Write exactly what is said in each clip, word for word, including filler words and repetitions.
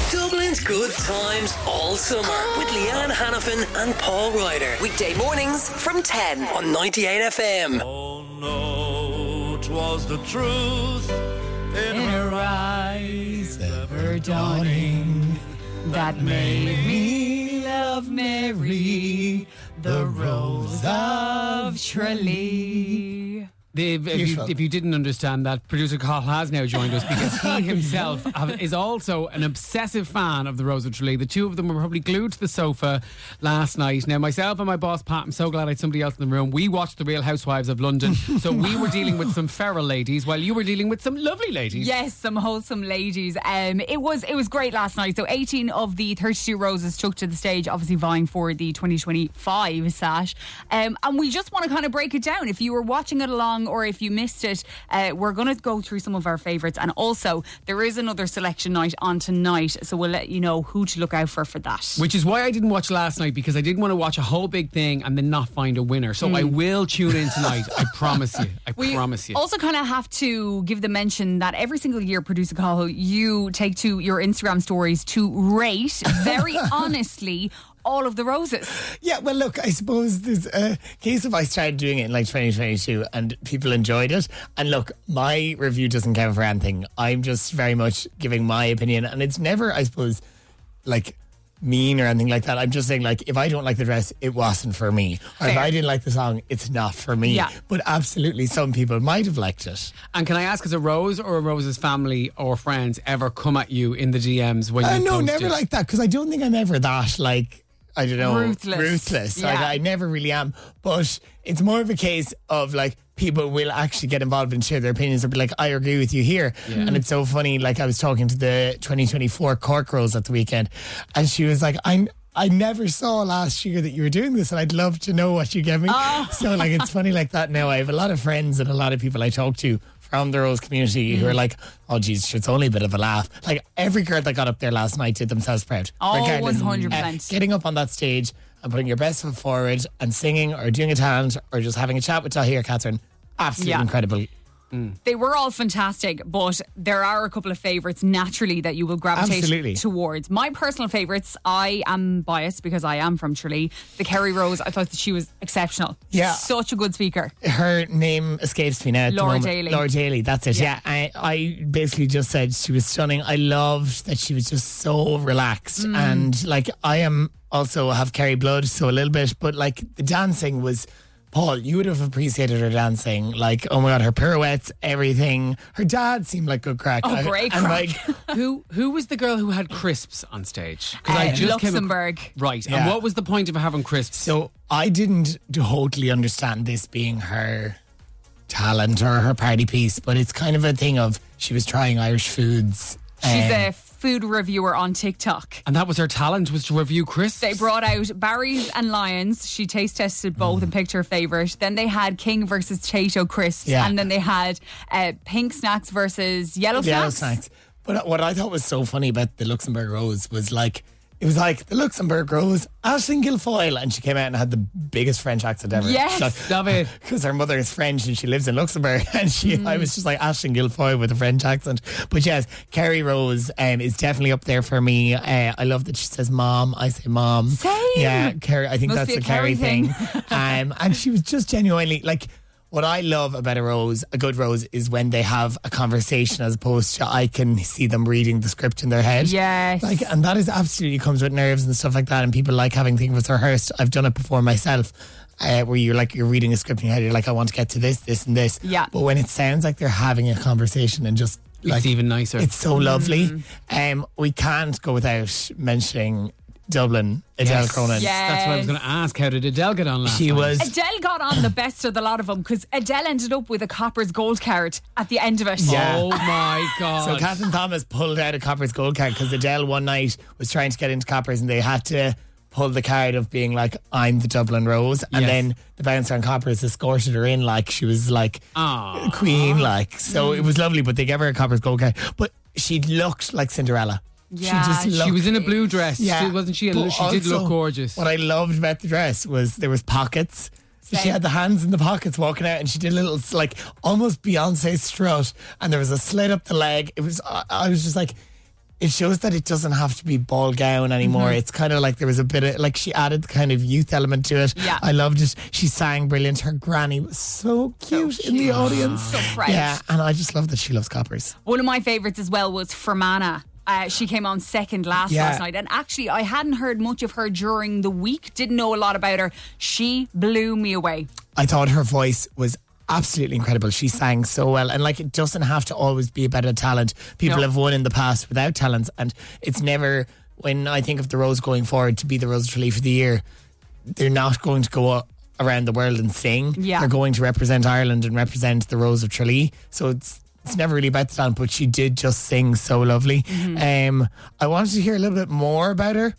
Dublin's good times all summer with Leanne Hannafin and Paul Ryder. Weekday mornings from ten on ninety-eight F M. Oh no, 'twas the truth in, In her eyes, ever dawning, that made me love Mary, the Rose of Tralee. The, if, you, if you didn't understand that, producer Carl has now joined us because he himself have, is also an obsessive fan of the Rose of Tralee. The two of them were probably glued to the sofa last night. Now, myself and my boss Pat, I'm so glad I had somebody else in the room. We watched The Real Housewives of London, so we were dealing with some feral ladies while you were dealing with some lovely ladies. Yes, some wholesome ladies. Um, it was it was great last night. So eighteen of the thirty-two roses took to the stage, obviously vying for the twenty twenty-five sash. Um, and we just want to kind of break it down. If you were watching it along, or if you missed it, uh, we're going to go through some of our favourites, and also there is another selection night on tonight, so we'll let you know who to look out for for that. Which is why I didn't watch last night, because I didn't want to watch a whole big thing and then not find a winner. So mm. I will tune in tonight. I promise you. I we promise you. Also kind of have to give the mention that every single year, Producer Cahill, you take to your Instagram stories to rate very honestly all of the roses. Yeah, well, look, I suppose there's a case of I started doing it in like twenty twenty-two and people enjoyed it. And look, my review doesn't count for anything. I'm just very much giving my opinion. And it's never, I suppose, like mean or anything like that. I'm just saying, like, if I don't like the dress, it wasn't for me. Or Fair. if I didn't like the song, it's not for me. Yeah. But absolutely, some people might have liked it. And can I ask, has a Rose or a Rose's family or friends ever come at you in the D Ms when Uh, you no, post never it? like that, because I don't think I'm ever that, like, I don't know, Ruthless. ruthless. Yeah. Like, I never really am. But it's more of a case of, like, people will actually get involved and share their opinions and be like, I agree with you here. Yeah. And it's so funny, like, I was talking to the twenty twenty-four Cork Rose at the weekend, and she was like, I I never saw last year that you were doing this, and I'd love to know what you gave me. Oh. So, like, it's funny like that now. I have a lot of friends and a lot of people I talk to from the Rose community who are like, oh geez, it's only a bit of a laugh. Like, every girl that got up there last night did themselves proud. Oh, regardless. one hundred percent. Uh, getting up on that stage and putting your best foot forward and singing or doing a talent or just having a chat with Tahir, Catherine, absolutely Yeah. incredible. They were all fantastic, but there are a couple of favourites naturally that you will gravitate Absolutely. towards. My personal favourites, I am biased because I am from Tralee. The Kerry Rose, I thought that she was exceptional. Yeah. Such a good speaker. Her name escapes me now at Laura the moment. Daly. Laura Daly, that's it. Yeah. Yeah, I, I basically just said she was stunning. I loved that she was just so relaxed. Mm. And like, I am also have Kerry blood, so a little bit, but like the dancing was, Paul, you would have appreciated her dancing. Like, oh my God, her pirouettes, everything. Her dad seemed like good crack. Oh, I- great and crack. like, Who who was the girl who had crisps on stage? Because Uh, I just Luxembourg. came ac- right. And Yeah. what was the point of having crisps? So I didn't totally understand this being her talent or her party piece, but it's kind of a thing of she was trying Irish foods. She's um, a food reviewer on TikTok. and that was her talent, was to review crisps. They brought out Barry's and Lions. She taste tested both and picked her favourite. Then they had King versus Tato crisps. Yeah. And then they had uh, Pink Snacks versus Yellow Yellow Snacks. snacks. But what I thought was so funny about the Luxembourg Rose was like, it was like the Luxembourg Rose, Aisling Guilfoyle, and she came out and had the biggest French accent ever. Yes. Love it. Because her mother is French and she lives in Luxembourg, and she, Mm. I was just like Aisling Guilfoyle with a French accent. But yes, Kerry Rose um, is definitely up there for me. Uh, I love that she says mom. I say mom. Same. Yeah, Kerry. I think Must that's be a a Kerry Kerry thing. thing. um, and she was just genuinely like. What I love about a rose, a good rose, is when they have a conversation as opposed to I can see them reading the script in their head. Yes. Like, and that is absolutely comes with nerves and stuff like that. And people like having things rehearsed. I've done it before myself, uh, where you're like you're reading a script in your head. You're like, I want to get to this, this, and this. Yeah. But when it sounds like they're having a conversation and just like it's even nicer. it's so lovely. Um, we can't go without mentioning Dublin, Adele Yes. Cronin. Yeah. That's what I was going to ask. How did Adele get on last She night? was. Adele got on the best of the lot of them because Adele ended up with a Copper's Gold card at the end of it. Yeah. Oh my God. So Catherine Thomas pulled out a Copper's gold card because Adele one night was trying to get into Copper's and they had to pull the card of being like, I'm the Dublin Rose. And Yes. then the bouncer on Copper's escorted her in like she was like Aw. a queen. like So it was lovely, but they gave her a Copper's gold card. But she looked like Cinderella. Yeah, she just she looked, She was in a blue dress. Yeah. She, wasn't she? A, But she did also, look gorgeous. What I loved about the dress was there was pockets. So she Same. had the hands in the pockets walking out, and she did a little like almost Beyonce strut, and there was a slit up the leg. It was I, I was just like, it shows that it doesn't have to be ball gown anymore. Mm-hmm. It's kind of like there was a bit of, like she added kind of youth element to it. Yeah. I loved it. She sang brilliant. Her granny was so cute, So in the cute. audience. So fresh. Yeah, and I just love that she loves coppers. One of my favourites as well was Fermanagh. Uh, she came on second last Yeah. last night, and actually I hadn't heard much of her during the week, didn't know a lot about her. She blew me away. I thought her voice was absolutely incredible. She sang so well, and like it doesn't have to always be about a talent. People No. have won in the past without talents, and it's never, when I think of the Rose going forward to be the Rose of Tralee for the year, they're not going to go around the world and sing. Yeah. They're going to represent Ireland and represent the Rose of Tralee. So it's it's never really about the talent, but she did just sing so lovely. Um, I wanted to hear a little bit more about her.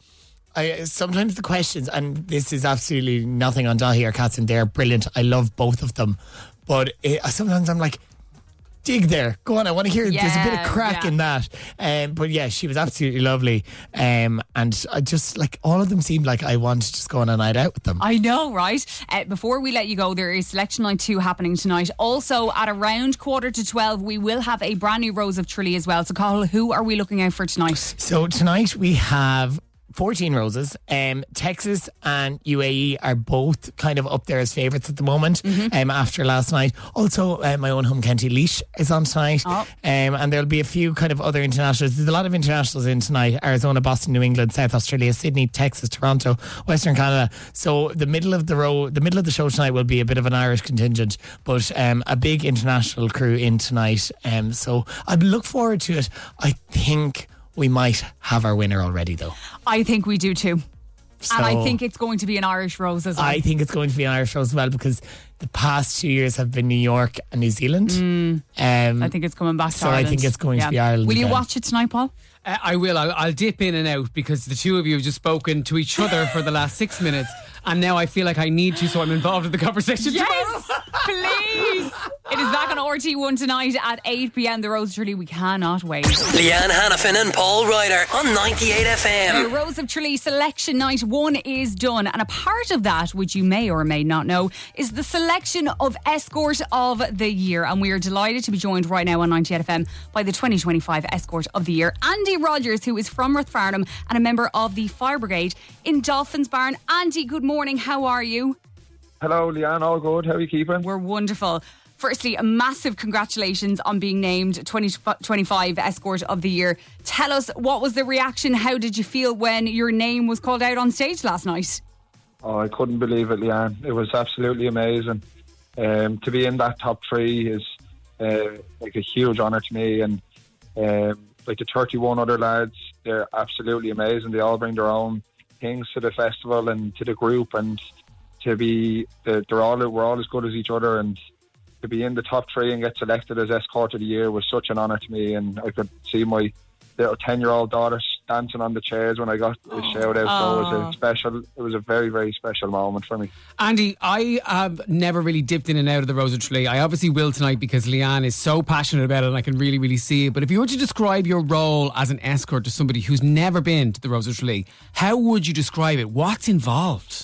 I sometimes the questions, and this is absolutely nothing on Dahi or Katzen, they're brilliant. I love both of them, but it, sometimes I'm like, dig there, go on. I want to hear. There's a bit Yeah, of crack yeah. in that. Um, but yeah, she was absolutely lovely, um, and I just like all of them seemed like I want to just go on a night out with them. I know, right? Uh, before we let you go, there is Selection Night two happening tonight. Also, at around quarter to twelve, we will have a brand new Rose of Tralee as well. So, Cathal, who are we looking out for tonight? So tonight we have fourteen roses. Um, Texas and U A E are both kind of up there as favourites at the moment. Um, after last night, also uh, my own home county Laois is on tonight. Oh. Um, and there'll be a few kind of other internationals. There's a lot of internationals in tonight: Arizona, Boston, New England, South Australia, Sydney, Texas, Toronto, Western Canada. So the middle of the row, the middle of the show tonight will be a bit of an Irish contingent, but um, a big international crew in tonight. Um, so I'd look forward to it. I think we might have our winner already, though. I think we do too. So and I think it's going to be an Irish Rose as well. I think it's going to be an Irish Rose as well, because the past two years have been New York and New Zealand. Um, I think it's coming back to so I Ireland. think it's going to be Ireland Will you again. watch it tonight, Paul? Uh, I will. I'll, I'll dip in and out because the two of you have just spoken to each other for the last six minutes. And now I feel like I need to, so I'm involved in the conversation tomorrow. Yes, please. It is back on R T one tonight at eight p.m. The Rose of Tralee. We cannot wait. Leanne Hannafin and Paul Ryder on ninety-eight F The M. Rose of Tralee Selection Night one is done, and a part of that, which you may or may not know, is the selection of Escort of the Year. And we are delighted to be joined right now on ninety-eight F M by the twenty twenty-five Escort of the Year, Andy Rogers, who is from Rathfarnham and a member of the Fire Brigade in Dolphins Barn. Andy, good morning. How are you? Hello, Leanne. All good. How are you keeping? We're wonderful. Firstly, a massive congratulations on being named twenty twenty-five Escort of the Year. Tell us, what was the reaction? How did you feel when your name was called out on stage last night? Oh, I couldn't believe it, Leanne. It was absolutely amazing. Um, to be in that top three is uh, like a huge honour to me, and um, like the thirty-one other lads, they're absolutely amazing. They all bring their own things to the festival and to the group, and to be they're all we're all as good as each other, and to be in the top three and get selected as Escort of the Year was such an honour to me. And I could see my little ten-year-old daughter dancing on the chairs when I got the shout out. So it was a special, it was a very, very special moment for me. Andy, I have never really dipped in and out of the Rose of Tralee. I obviously will tonight because Leanne is so passionate about it and I can really, really see it. But if you were to describe your role as an escort to somebody who's never been to the Rose of Tralee, how would you describe it? What's involved?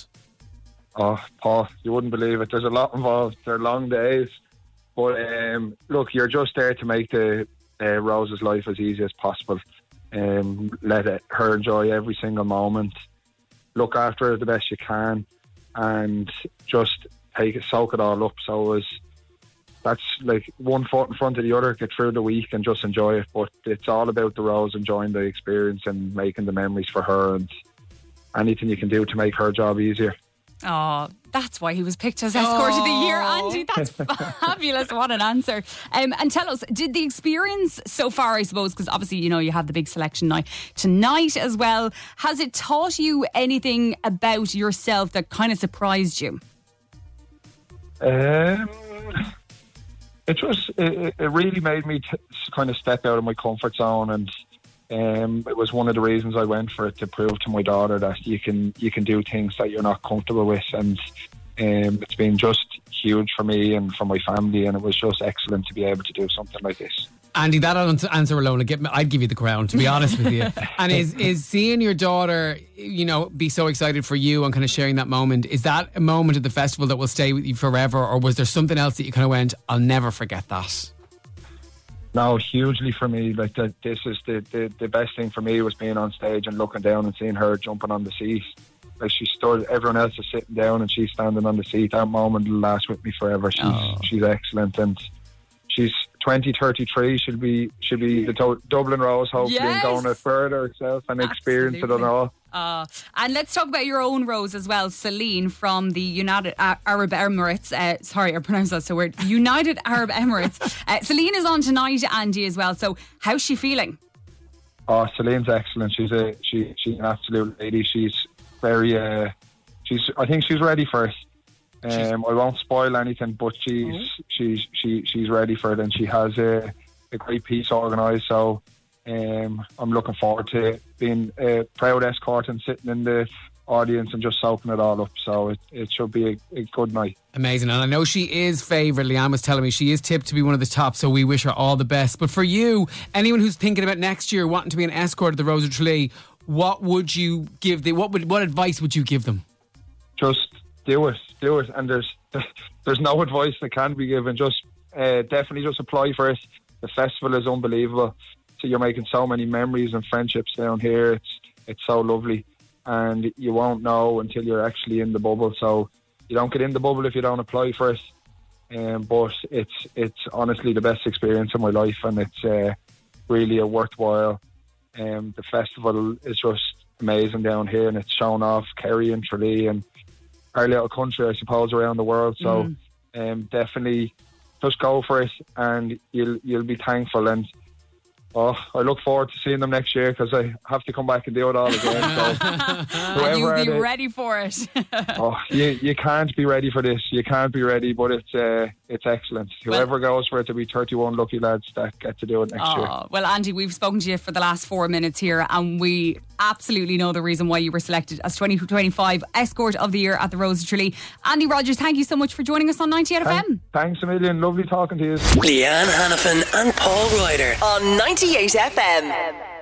Oh, Paul, you wouldn't believe it. There's a lot involved. They're long days. But um, look, you're just there to make the uh, Rose's life as easy as possible. Um, let it, her enjoy every single moment. Look after her the best you can, and just take it, soak it all up. So it was, that's like one foot in front of the other. Get through the week and just enjoy it. But it's all about the Rose, enjoying the experience and making the memories for her, and anything you can do to make her job easier. Oh, that's why he was picked as Escort of the Year, Andy. That's fabulous. What an answer. Um, and tell us, did the experience so far, I suppose, because obviously, you know, you have the big selection night tonight as well, has it taught you anything about yourself that kind of surprised you? Um, it just, it, it really made me t- kind of step out of my comfort zone, and Um, it was one of the reasons I went for it, to prove to my daughter that you can you can do things that you're not comfortable with, and um, it's been just huge for me and for my family, and it was just excellent to be able to do something like this. Andy, that answer alone, I'd give, I'd give you the crown, to be honest with you. And is is seeing your daughter, you know, be so excited for you and kind of sharing that moment, is that a moment at the festival that will stay with you forever, or was there something else that you kind of went, I'll never forget that? No, hugely for me. Like that, this is the, the the best thing for me was being on stage and looking down and seeing her jumping on the seat. Like she stood, everyone else is sitting down and she's standing on the seat. That moment will last with me forever. She's Oh. she's excellent, and she's twenty thirty-three. She'll be she'll be the to- Dublin Rose, hopefully, Yes. and going to further herself and experience it and Absolutely. all. Uh, and let's talk about your own Rose as well, Celine from the United A- Arab Emirates. Uh, sorry, I pronounced that so weird. United Arab Emirates. Uh, Celine is on tonight, Andy, as well. So how's she feeling? Oh, Celine's excellent. She's a she she's an absolute lady. She's very uh, she's I think she's ready for it. Um, I won't spoil anything, but she's Oh. she's she she's ready for it, and she has a, a great piece organised. So um, I'm looking forward to being a proud escort and sitting in the audience and just soaking it all up. So it, it should be a, a good night. Amazing. And I know she is favoured. Leanne was telling me she is tipped to be one of the top, so we wish her all the best. But for you, anyone who's thinking about next year wanting to be an escort at the Rose of Tralee, what would you give the what would what advice would you give them? Just do it, do it, and there's there's no advice that can be given. Just uh, definitely just apply for it. The festival is unbelievable. So you're making so many memories and friendships down here. It's it's so lovely, and you won't know until you're actually in the bubble. So you don't get in the bubble if you don't apply for it. Um, but it's it's honestly the best experience of my life, and it's uh, really a worthwhile. Um, the festival is just amazing down here, and it's shown off Kerry and Tralee and our little country, I suppose, around the world. So um, definitely just go for it, and you'll you'll be thankful. And oh, I look forward to seeing them next year, because I have to come back and do it all again. So And whoever you'll are be the- ready for it. oh, you you can't be ready for this. You can't be ready, but it's uh, it's excellent. Whoever goes for it, to be thirty-one lucky lads that get to do it next year. Oh, well, Andy, we've spoken to you for the last four minutes here, and we absolutely know the reason why you were selected as twenty twenty-five Escort of the Year at the Rose of Tralee. Andy Rogers, thank you so much for joining us on ninety-eight F M. Thank- Thanks a million. Lovely talking to you. Leanne Hannafin and Paul Ryder. On ninety-eight F M.